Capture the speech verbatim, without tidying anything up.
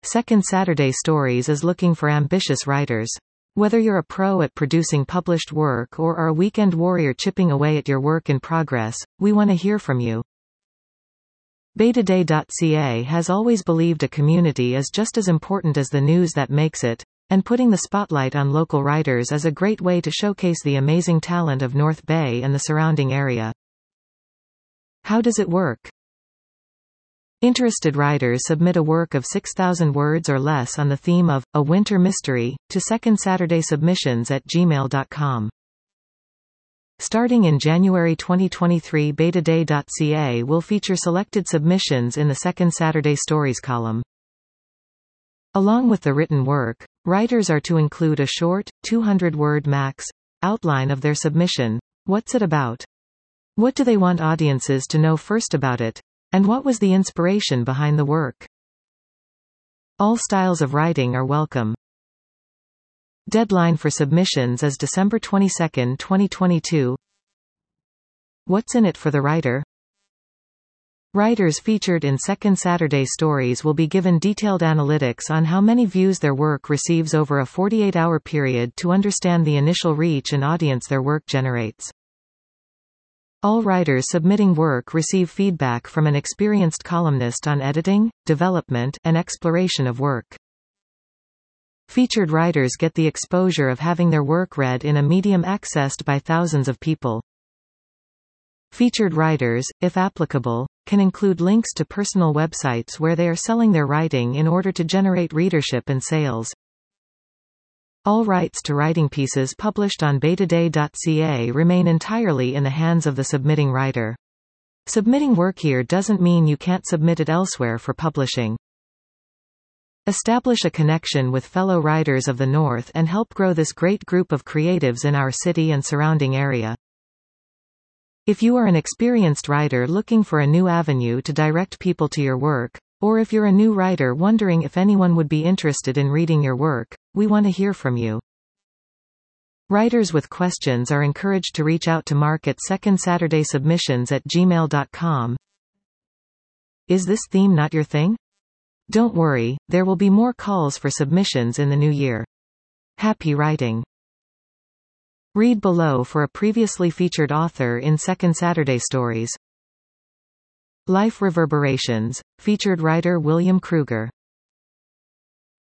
Second Saturday Stories is looking for ambitious writers. Whether you're a pro at producing published work or are a weekend warrior chipping away at your work in progress, we want to hear from you. Betaday dot c a has always believed a community is just as important as the news that makes it, and putting the spotlight on local writers is a great way to showcase the amazing talent of North Bay and the surrounding area. How does it work? Interested writers submit a work of six thousand words or less on the theme of A Winter Mystery to Second Saturday Submissions at gmail dot com. Starting in January twenty twenty-three, Betaday dot c a will feature selected submissions in the Second Saturday Stories column. Along with the written work, writers are to include a short, two hundred word max, outline of their submission. What's it about? What do they want audiences to know first about it? And what was the inspiration behind the work? All styles of writing are welcome. Deadline for submissions is December twenty-second, twenty twenty-two. What's in it for the writer? Writers featured in Second Saturday Stories will be given detailed analytics on how many views their work receives over a forty-eight hour period to understand the initial reach and audience their work generates. All writers submitting work receive feedback from an experienced columnist on editing, development, and exploration of work. Featured writers get the exposure of having their work read in a medium accessed by thousands of people. Featured writers, if applicable, can include links to personal websites where they are selling their writing in order to generate readership and sales. All rights to writing pieces published on Betaday dot c a remain entirely in the hands of the submitting writer. Submitting work here doesn't mean you can't submit it elsewhere for publishing. Establish a connection with fellow writers of the North and help grow this great group of creatives in our city and surrounding area. If you are an experienced writer looking for a new avenue to direct people to your work, or if you're a new writer wondering if anyone would be interested in reading your work, we want to hear from you. Writers with questions are encouraged to reach out to Mark at Second Saturday Submissions at gmail dot com. Is this theme not your thing? Don't worry, there will be more calls for submissions in the new year. Happy writing! Read below for a previously featured author in Second Saturday Stories. Life Reverberations, featured writer William Kruger.